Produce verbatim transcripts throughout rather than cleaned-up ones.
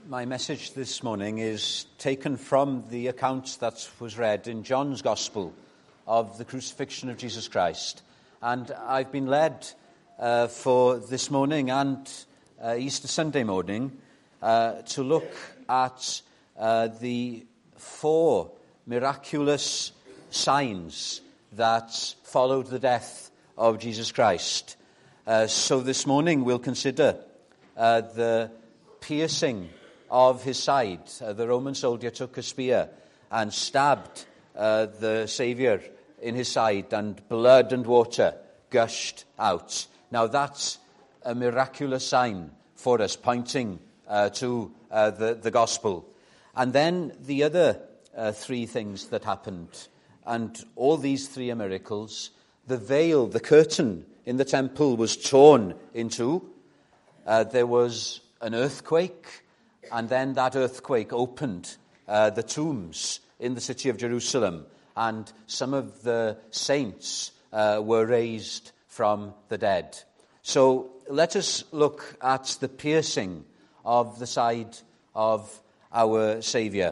My message this morning is taken from the account that was read in John's Gospel of the crucifixion of Jesus Christ. And I've been led uh, for this morning and uh, Easter Sunday morning uh, to look at uh, the four miraculous signs that followed the death of Jesus Christ. Uh, so this morning we'll consider uh, the piercing of his side. Uh, the Roman soldier took a spear and stabbed uh, the Saviour in his side, and blood and water gushed out. Now that's a miraculous sign for us, pointing uh, to uh, the, the gospel. And then the other uh, three things that happened, and all these three are miracles. The veil, the curtain in the temple was torn in two. Uh, there was an earthquake, and then that earthquake opened uh, the tombs in the city of Jerusalem, and some of the saints uh, were raised from the dead. So let us look at the piercing of the side of our Saviour.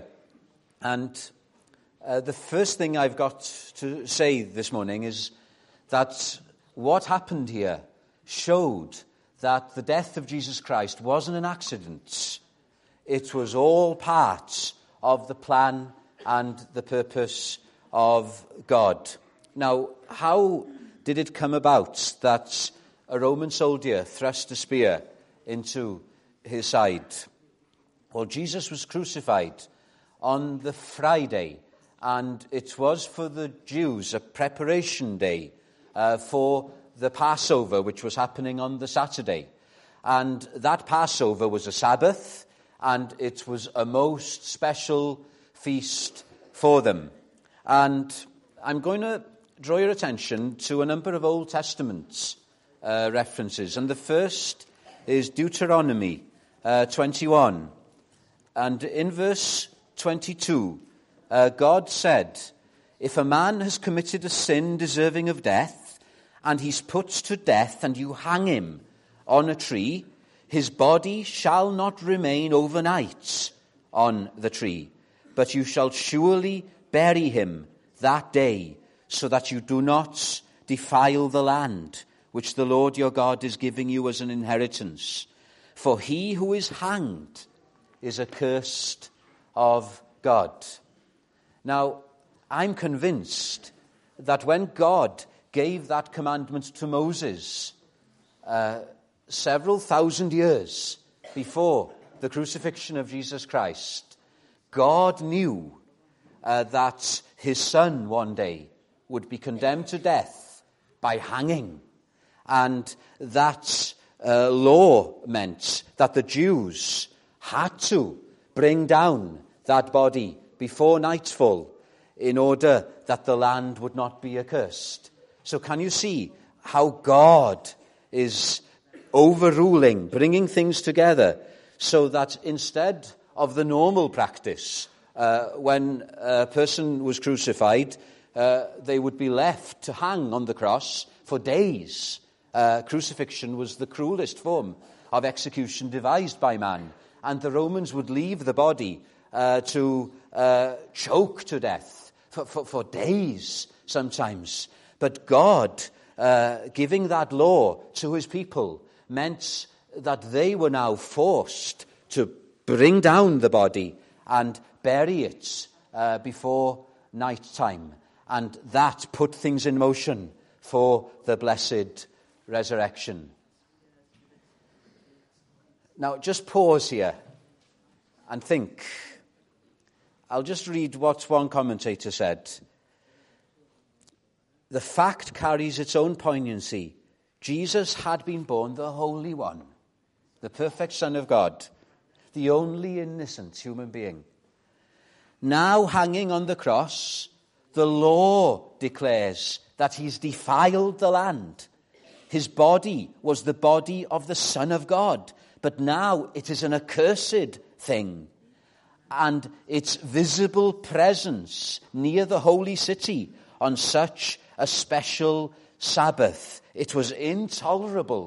And uh, the first thing I've got to say this morning is that what happened here showed that the death of Jesus Christ wasn't an accident. It was all part of the plan and the purpose of God. Now, how did it come about that a Roman soldier thrust a spear into his side? Well, Jesus was crucified on the Friday, and it was for the Jews a preparation day uh, for the Passover, which was happening on the Saturday. And that Passover was a Sabbath, and it was a most special feast for them. And I'm going to draw your attention to a number of Old Testament uh, references. And the first is Deuteronomy uh, twenty-one. And in verse twenty-two, uh, God said, "If a man has committed a sin deserving of death, and he's put to death, and you hang him on a tree, his body shall not remain overnight on the tree, but you shall surely bury him that day, so that you do not defile the land which the Lord your God is giving you as an inheritance. For he who is hanged is accursed of God." Now, I'm convinced that when God gave that commandment to Moses uh, several thousand years before the crucifixion of Jesus Christ, God knew uh, that his son one day would be condemned to death by hanging. And that uh, law meant that the Jews had to bring down that body before nightfall in order that the land would not be accursed. So can you see how God is overruling, bringing things together, so that instead of the normal practice, uh, when a person was crucified, uh, they would be left to hang on the cross for days. Uh, crucifixion was the cruelest form of execution devised by man, and the Romans would leave the body uh, to uh, choke to death for, for, for days sometimes. But God, uh, giving that law to his people, meant that they were now forced to bring down the body and bury it uh, before night time. And that put things in motion for the blessed resurrection. Now, just pause here and think. I'll just read what one commentator said. The fact carries its own poignancy. Jesus had been born the Holy One, the perfect Son of God, the only innocent human being. Now hanging on the cross, the law declares that he's defiled the land. His body was the body of the Son of God, but now it is an accursed thing. And its visible presence near the holy city on such a special Sabbath, it was intolerable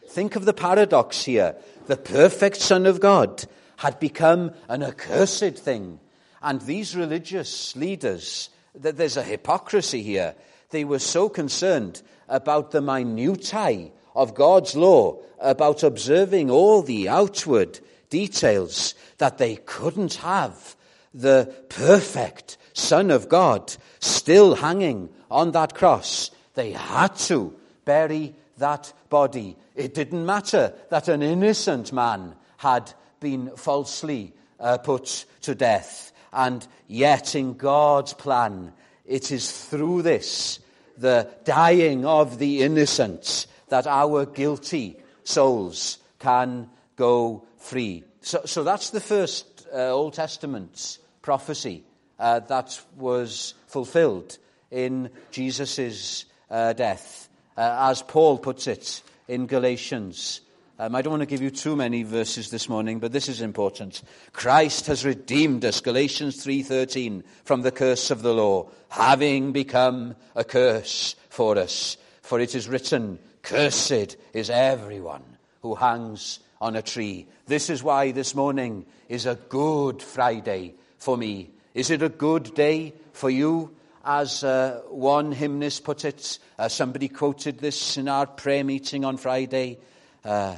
Think of the paradox here. The perfect Son of God had become an accursed thing. And these religious leaders, there's a hypocrisy here. They were so concerned about the minutiae of God's law, about observing all the outward details, that they couldn't have the perfect Son of God still hanging on that cross. They had to bury that body. It didn't matter that an innocent man had been falsely uh, put to death. And yet in God's plan, it is through this, the dying of the innocent, that our guilty souls can go free. So, so that's the first uh, Old Testament prophecy uh, that was fulfilled in Jesus' uh, death. Uh, as Paul puts it in Galatians. Um, I don't want to give you too many verses this morning, but this is important. Christ has redeemed us, Galatians three thirteen, from the curse of the law, having become a curse for us. For it is written, cursed is everyone who hangs on a tree. This is why this morning is a good Friday for me. Is it a good day for you? As uh, one hymnist put it, uh, somebody quoted this in our prayer meeting on Friday, uh,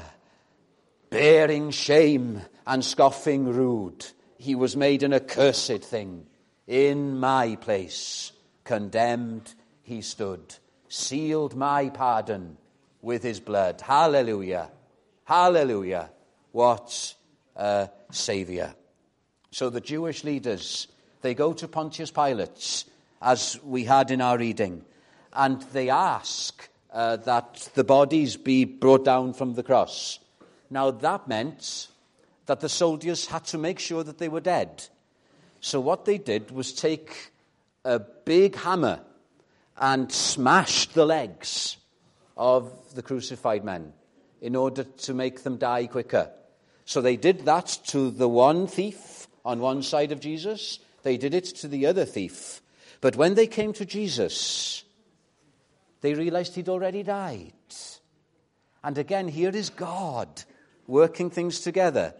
bearing shame and scoffing rude, he was made an accursed thing. In my place, condemned he stood, sealed my pardon with his blood. Hallelujah. Hallelujah. What a Saviour. So the Jewish leaders, they go to Pontius Pilate, as we had in our reading, and they ask uh, that the bodies be brought down from the cross. Now that meant that the soldiers had to make sure that they were dead. So what they did was take a big hammer and smashed the legs of the crucified men in order to make them die quicker. So they did that to the one thief on one side of Jesus. They did it to the other thief. But when they came to Jesus, they realized he'd already died. And again, here is God working things together,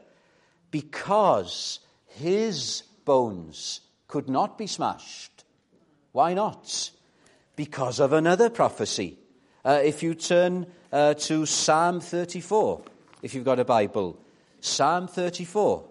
because his bones could not be smashed. Why not? Because of another prophecy. Uh, if you turn uh, to Psalm thirty-four, if you've got a Bible, Psalm thirty-four.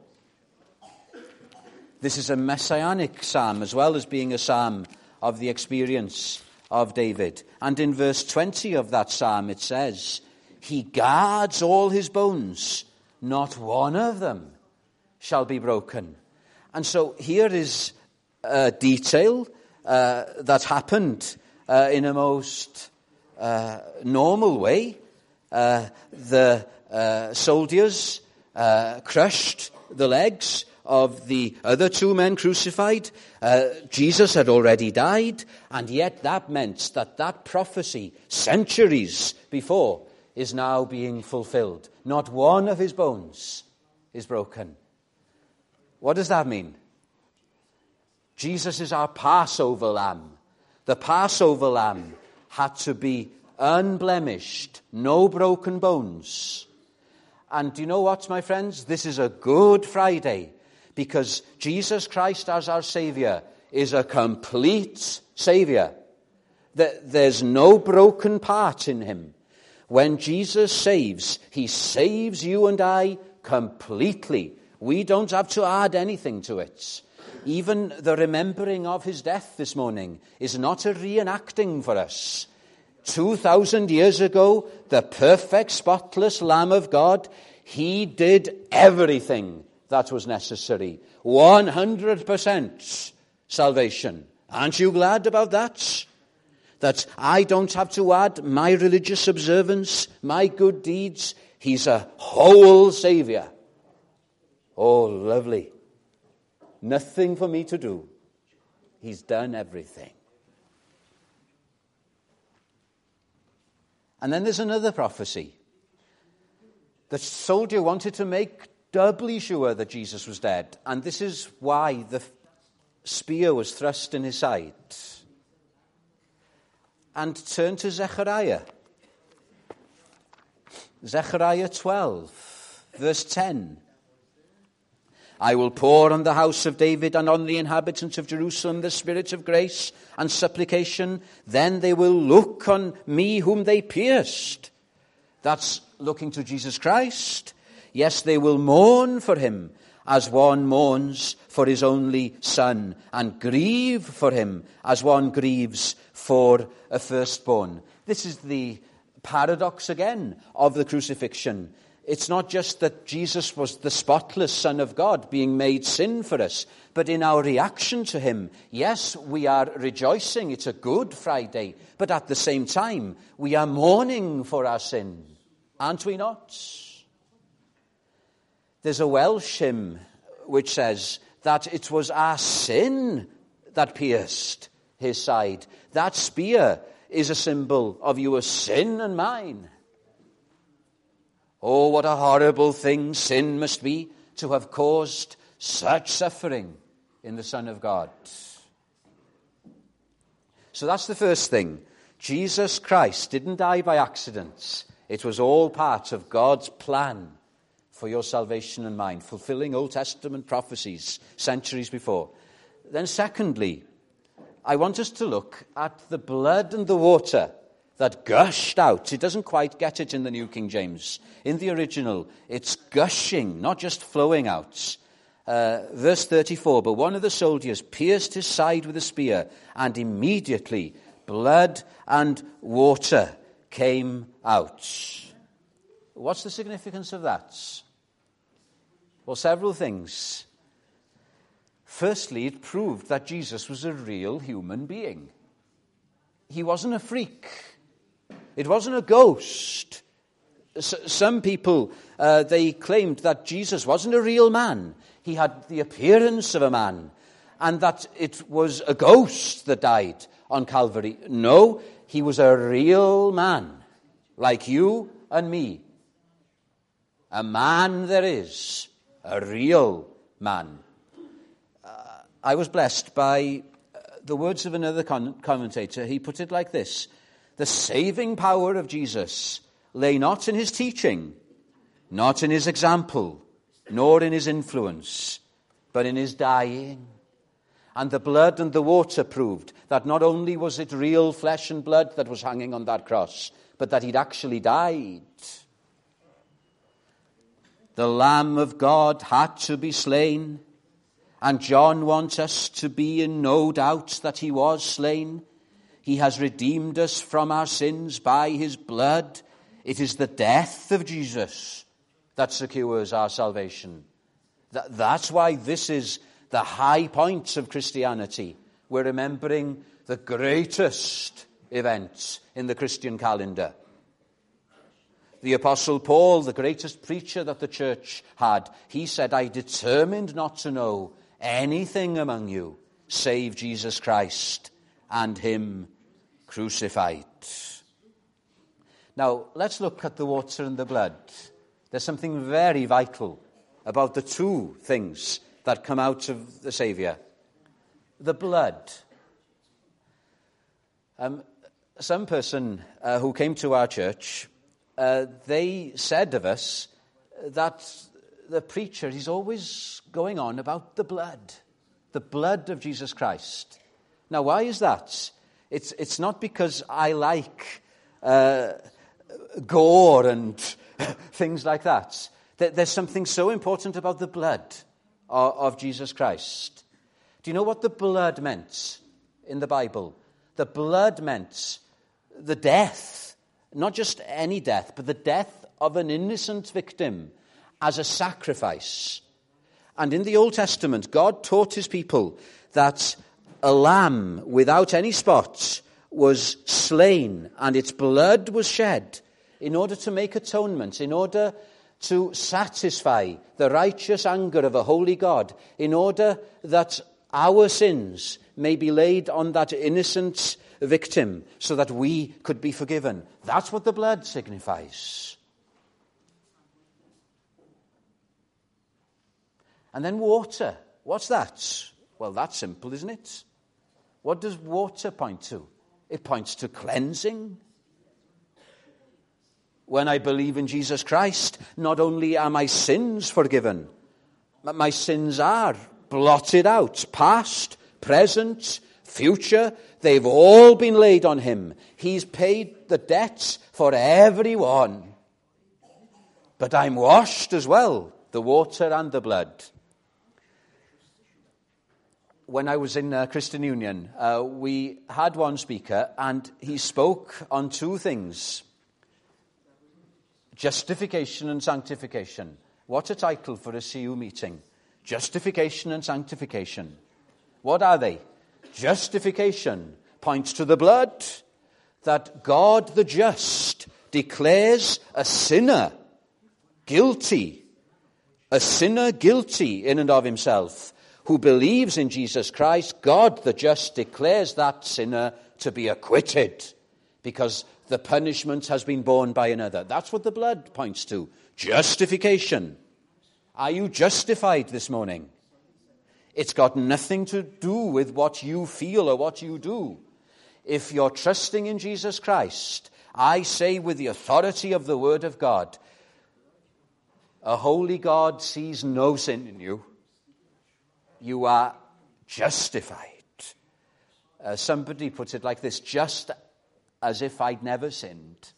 This is a messianic psalm as well as being a psalm of the experience of David. And in verse twenty of that psalm it says, he guards all his bones, not one of them shall be broken. And so here is a detail uh, that happened uh, in a most uh, normal way. Uh, the uh, soldiers uh, crushed the legs of the other two men crucified. Uh, Jesus had already died, and yet that meant that that prophecy centuries before is now being fulfilled. Not one of his bones is broken. What does that mean? Jesus is our Passover lamb. The Passover lamb had to be unblemished, no broken bones. And do you know what, my friends? This is a Good Friday, because Jesus Christ as our Saviour is a complete Saviour. There's no broken part in him. When Jesus saves, he saves you and I completely. We don't have to add anything to it. Even the remembering of his death this morning is not a reenacting for us. Two thousand years ago, the perfect, spotless Lamb of God, he did everything that was necessary. one hundred percent salvation. Aren't you glad about that? That I don't have to add my religious observance, my good deeds. He's a whole Saviour. Oh, lovely. Nothing for me to do. He's done everything. And then there's another prophecy. The soldier wanted to make doubly sure that Jesus was dead. And this is why the spear was thrust in his side. And turn to Zechariah. Zechariah twelve, verse ten. I will pour on the house of David and on the inhabitants of Jerusalem the spirit of grace and supplication. Then they will look on me whom they pierced. That's looking to Jesus Christ. Yes, they will mourn for him as one mourns for his only son, and grieve for him as one grieves for a firstborn. This is the paradox again of the crucifixion. It's not just that Jesus was the spotless Son of God being made sin for us, but in our reaction to him, yes, we are rejoicing. It's a Good Friday, but at the same time, we are mourning for our sin, aren't we not? There's a Welsh hymn which says that it was our sin that pierced his side. That spear is a symbol of your sin and mine. Oh, what a horrible thing sin must be to have caused such suffering in the Son of God. So that's the first thing. Jesus Christ didn't die by accident. It was all part of God's plan for your salvation and mine, fulfilling Old Testament prophecies centuries before. Then secondly, I want us to look at the blood and the water that gushed out. It doesn't quite get it in the New King James. In the original, it's gushing, not just flowing out. Uh, verse thirty-four, but one of the soldiers pierced his side with a spear, and immediately blood and water came out. What's the significance of that? Well, several things. Firstly, it proved that Jesus was a real human being. He wasn't a freak. It wasn't a ghost. S- some people, uh, they claimed that Jesus wasn't a real man. He had the appearance of a man, and that it was a ghost that died on Calvary. No, he was a real man, like you and me. A man there is, a real man. Uh, I was blessed by uh, the words of another con- commentator. He put it like this: the saving power of Jesus lay not in his teaching, not in his example, nor in his influence, but in his dying. And the blood and the water proved that not only was it real flesh and blood that was hanging on that cross, but that he'd actually died. The Lamb of God had to be slain, and John wants us to be in no doubt that he was slain. He has redeemed us from our sins by his blood. It is the death of Jesus that secures our salvation. That, that's why this is the high point of Christianity. We're remembering the greatest event in the Christian calendar. The Apostle Paul, the greatest preacher that the church had, he said, I determined not to know anything among you save Jesus Christ and him crucified. Now, let's look at the water and the blood. There's something very vital about the two things that come out of the Saviour. The blood. Um, some person uh, who came to our church, uh, they said of us that the preacher is always going on about the blood, the blood of Jesus Christ. Now, why is that? It's it's not because I like uh, gore and things like that. There's something so important about the blood of, of Jesus Christ. Do you know what the blood meant in the Bible? The blood meant the death, not just any death, but the death of an innocent victim as a sacrifice. And in the Old Testament, God taught his people that a lamb without any spot was slain and its blood was shed in order to make atonement, in order to satisfy the righteous anger of a holy God, in order that our sins may be laid on that innocent victim so that we could be forgiven. That's what the blood signifies. And then water. What's that? Well, that's simple, isn't it? What does water point to? It points to cleansing. When I believe in Jesus Christ, not only are my sins forgiven, but my sins are blotted out, past, present, future. They've all been laid on him. He's paid the debts for everyone. But I'm washed as well, the water and the blood. When I was in uh, Christian Union, uh, we had one speaker, and he spoke on two things: justification and sanctification. What a title for a C U meeting. Justification and sanctification. What are they? Justification points to the blood, that God the just declares a sinner guilty, a sinner guilty in and of himself, who believes in Jesus Christ. God the just declares that sinner to be acquitted because the punishment has been borne by another. That's what the blood points to. Justification. Are you justified this morning? It's got nothing to do with what you feel or what you do. If you're trusting in Jesus Christ, I say with the authority of the Word of God, a holy God sees no sin in you. You are justified. Uh, somebody put it like this: just as if I'd never sinned.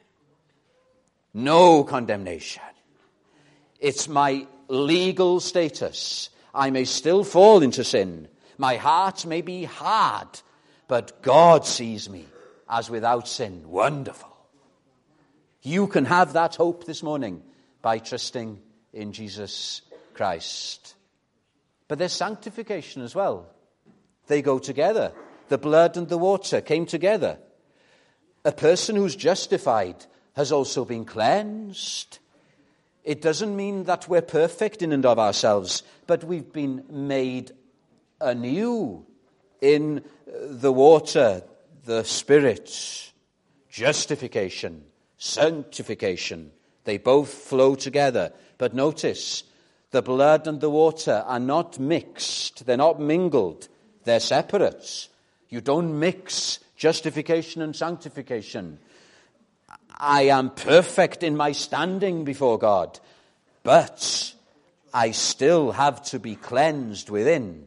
No condemnation. It's my legal status. I may still fall into sin. My heart may be hard, but God sees me as without sin. Wonderful. You can have that hope this morning by trusting in Jesus Christ. But there's sanctification as well. They go together. The blood and the water came together. A person who's justified has also been cleansed. It doesn't mean that we're perfect in and of ourselves, but we've been made anew in the water, the Spirit. Justification, sanctification, they both flow together. But notice, the blood and the water are not mixed. They're not mingled. They're separate. You don't mix justification and sanctification. I am perfect in my standing before God, but I still have to be cleansed within.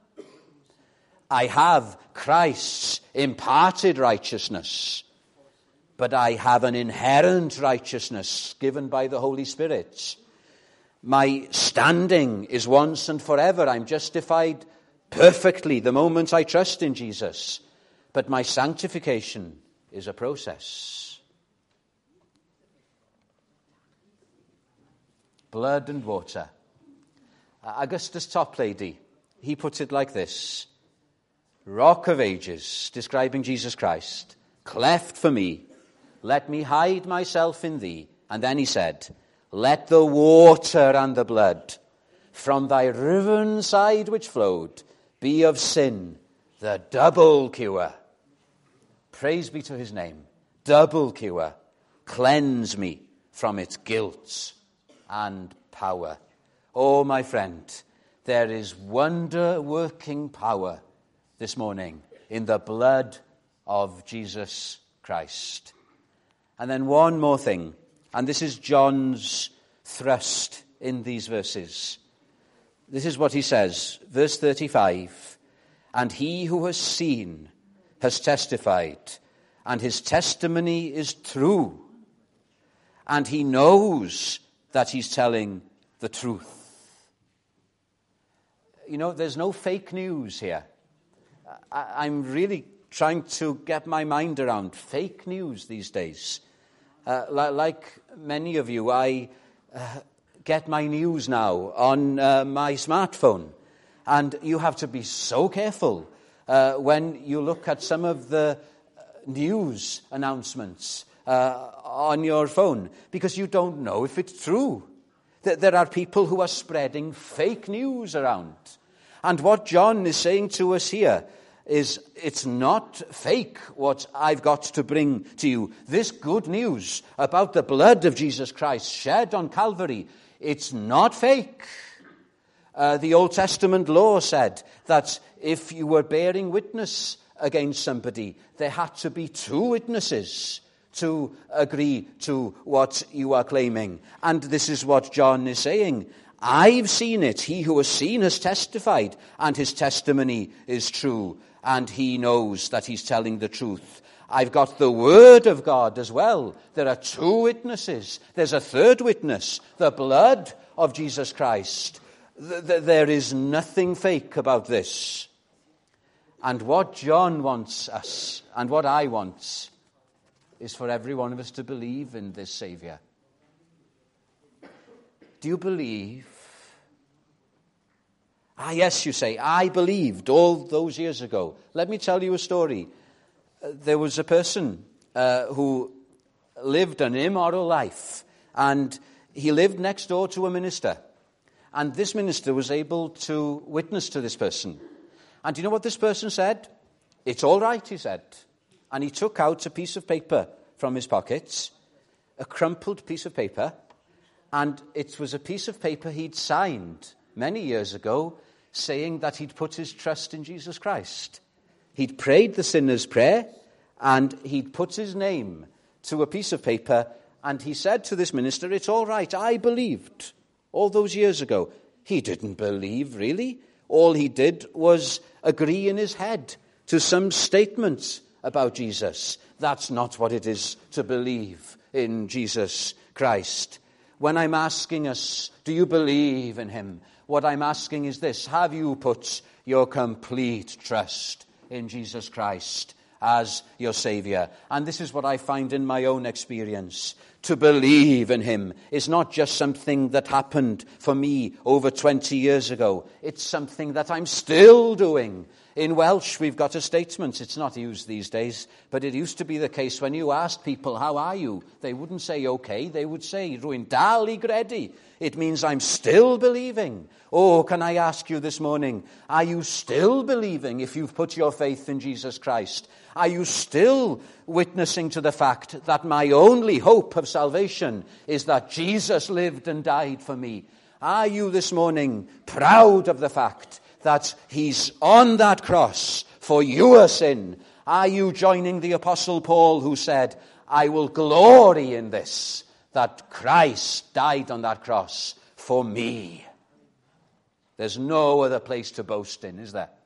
I have Christ's imparted righteousness, but I have an inherent righteousness given by the Holy Spirit. My standing is once and forever. I'm justified perfectly the moment I trust in Jesus. But my sanctification is a process. Blood and water. Augustus Toplady, he puts it like this: Rock of ages, describing Jesus Christ, cleft for me, let me hide myself in thee. And then he said, let the water and the blood from thy riven side which flowed be of sin the double cure. Praise be to his name. Double cure. Cleanse me from its guilt and power. Oh, my friend, there is wonder-working power this morning in the blood of Jesus Christ. And then one more thing, and this is John's thrust in these verses. This is what he says, verse thirty-five, and he who has seen has testified, and his testimony is true, and he knows that he's telling the truth. You know, there's no fake news here. I, I'm really trying to get my mind around fake news these days. Uh, li- like many of you, I uh, get my news now on uh, my smartphone. And you have to be so careful uh, when you look at some of the news announcements uh, on your phone, because you don't know if it's true. That there are people who are spreading fake news around. And what John is saying to us here is it's not fake what I've got to bring to you. This good news about the blood of Jesus Christ shed on Calvary, it's not fake. Uh, the Old Testament law said that if you were bearing witness against somebody, there had to be two witnesses to agree to what you are claiming. And this is what John is saying. I've seen it. He who has seen has testified, and his testimony is true, and he knows that he's telling the truth. I've got the word of God as well. There are two witnesses. There's a third witness, the blood of Jesus Christ. There is nothing fake about this. And what John wants us, and what I want, is for every one of us to believe in this Saviour. Do you believe? Ah, yes, you say, I believed all those years ago. Let me tell you a story. Uh, there was a person uh, who lived an immoral life, and he lived next door to a minister. And this minister was able to witness to this person. And do you know what this person said? It's all right, he said. And he took out a piece of paper from his pocket, a crumpled piece of paper, and it was a piece of paper he'd signed many years ago, saying that he'd put his trust in Jesus Christ. He'd prayed the sinner's prayer, and he'd put his name to a piece of paper, and he said to this minister, it's all right, I believed all those years ago. He didn't believe, really. All he did was agree in his head to some statements about Jesus. That's not what it is to believe in Jesus Christ. When I'm asking us, do you believe in him? What I'm asking is this: have you put your complete trust in Jesus Christ as your Saviour? And this is what I find in my own experience. To believe in him is not just something that happened for me over twenty years ago. It's something that I'm still doing. In Welsh, we've got a statement. It's not used these days, but it used to be the case when you asked people, how are you? They wouldn't say okay, they would say, rwy'n dal I gredu. It means I'm still believing. Oh, can I ask you this morning, are you still believing if you've put your faith in Jesus Christ? Are you still witnessing to the fact that my only hope of salvation is that Jesus lived and died for me? Are you this morning proud of the fact that he's on that cross for your sin? Are you joining the Apostle Paul, who said, I will glory in this, that Christ died on that cross for me? There's no other place to boast in, is there?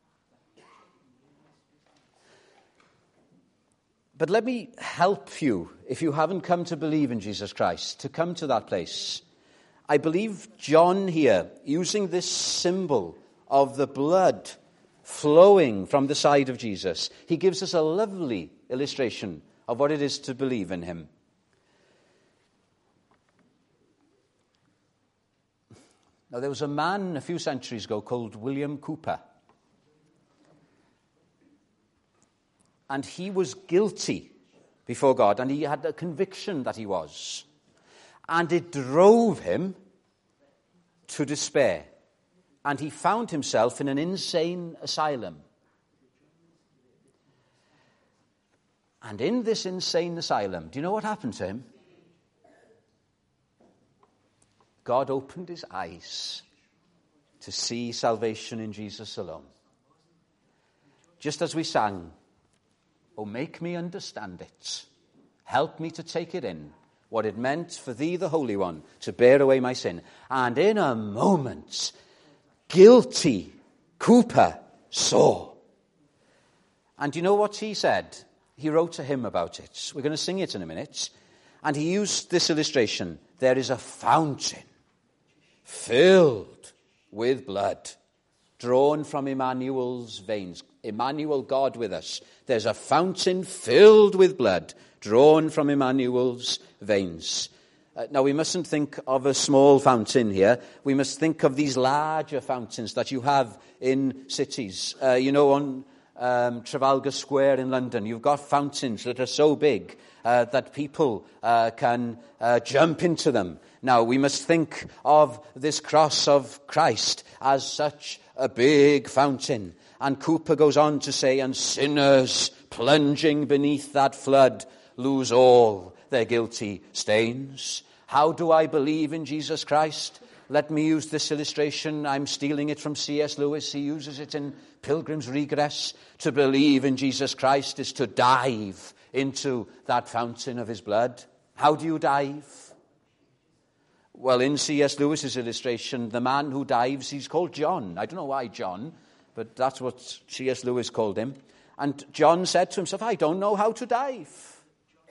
But let me help you, if you haven't come to believe in Jesus Christ, to come to that place. I believe John here, using this symbol of the blood flowing from the side of Jesus, he gives us a lovely illustration of what it is to believe in him. Now, there was a man a few centuries ago called William Cooper. And he was guilty before God, and he had a conviction that he was. And it drove him to despair. And he found himself in an insane asylum. And in this insane asylum, do you know what happened to him? God opened his eyes to see salvation in Jesus alone. Just as we sang, oh, make me understand it. Help me to take it in, what it meant for thee, the Holy One, to bear away my sin. And in a moment, guilty Cooper saw. And do you know what he said? He wrote a hymn about it. We're going to sing it in a minute. And he used this illustration. There is a fountain filled with blood, drawn from Emmanuel's veins. Emmanuel, God with us. There's a fountain filled with blood, drawn from Emmanuel's veins. Uh, now, we mustn't think of a small fountain here. We must think of these larger fountains that you have in cities. Uh, you know, on um, Trafalgar Square in London, you've got fountains that are so big uh, that people uh, can uh, jump into them. Now, we must think of this cross of Christ as such a big fountain. And Cooper goes on to say, and sinners plunging beneath that flood lose all their guilty stains. How do I believe in Jesus Christ? Let me use this illustration. I'm stealing it from C S Lewis. He uses it in Pilgrim's Regress. To believe in Jesus Christ is to dive into that fountain of his blood. How do you dive? Well, in C S Lewis's illustration, the man who dives, he's called John. I don't know why John, but that's what C S Lewis called him. And John said to himself, I don't know how to dive.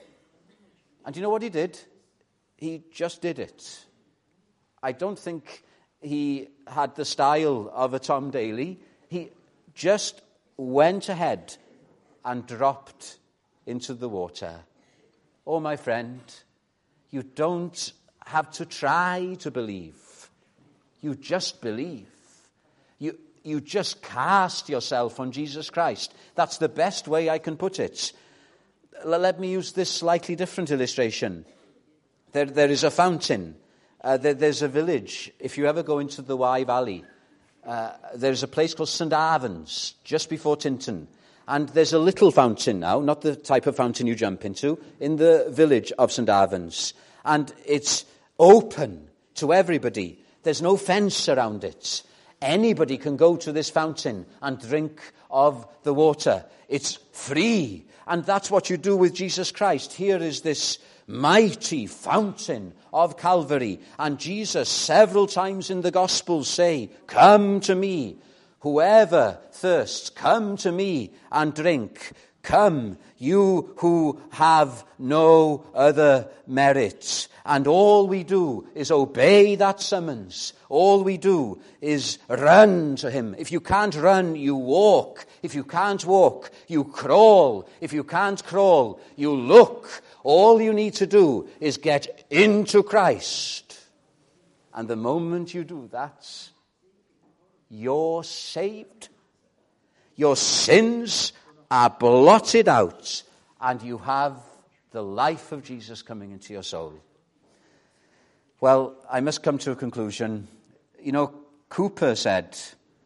And you know what he did? He just did it. I don't think he had the style of a Tom Daly. He just went ahead and dropped into the water. Oh, my friend, you don't have to try to believe. You just believe. You, you just cast yourself on Jesus Christ. That's the best way I can put it. Let me use this slightly different illustration. There, there is a fountain. Uh, there, there's a village. If you ever go into the Wye Valley, uh, there's a place called Saint Avans, just before Tintern. And there's a little fountain now, not the type of fountain you jump into, in the village of Saint Avans. And it's open to everybody. There's no fence around it. Anybody can go to this fountain and drink of the water. It's free. And that's what you do with Jesus Christ. Here is this mighty fountain of Calvary. And Jesus several times in the Gospels say, come to me. Whoever thirsts, come to me and drink. Come, you who have no other merit. And all we do is obey that summons. All we do is run to him. If you can't run, you walk. If you can't walk, you crawl. If you can't crawl, you look. All you need to do is get into Christ. And the moment you do that, you're saved. Your sins are blotted out, and you have the life of Jesus coming into your soul. Well, I must come to a conclusion. You know, Cooper said,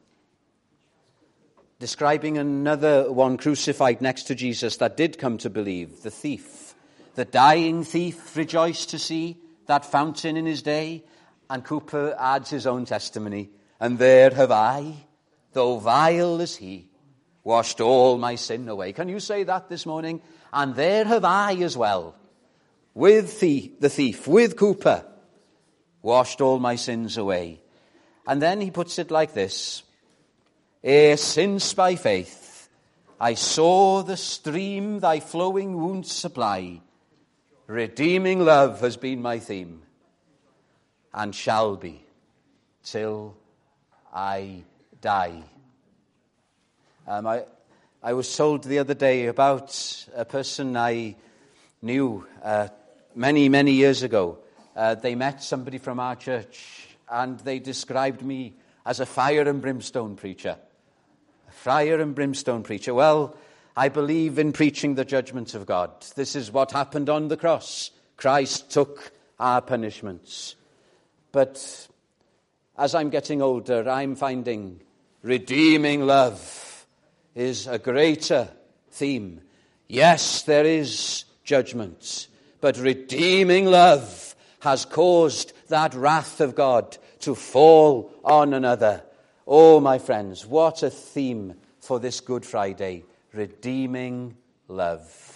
describing another one crucified next to Jesus that did come to believe, the thief. The dying thief rejoiced to see that fountain in his day, and Cooper adds his own testimony. And there have I, though vile as he, washed all my sin away. Can you say that this morning? And there have I as well, with the, the thief, with Cooper, washed all my sins away. And then he puts it like this. Ere since by faith I saw the stream thy flowing wounds supply, redeeming love has been my theme, and shall be till I die. Um, I, I was told the other day about a person I knew uh, many, many years ago. Uh, they met somebody from our church, and they described me as a fire and brimstone preacher. A fire and brimstone preacher. Well, I believe in preaching the judgment of God. This is what happened on the cross. Christ took our punishments. But as I'm getting older, I'm finding redeeming love is a greater theme. Yes, there is judgment, but redeeming love has caused that wrath of God to fall on another. Oh, my friends, what a theme for this Good Friday. Redeeming love.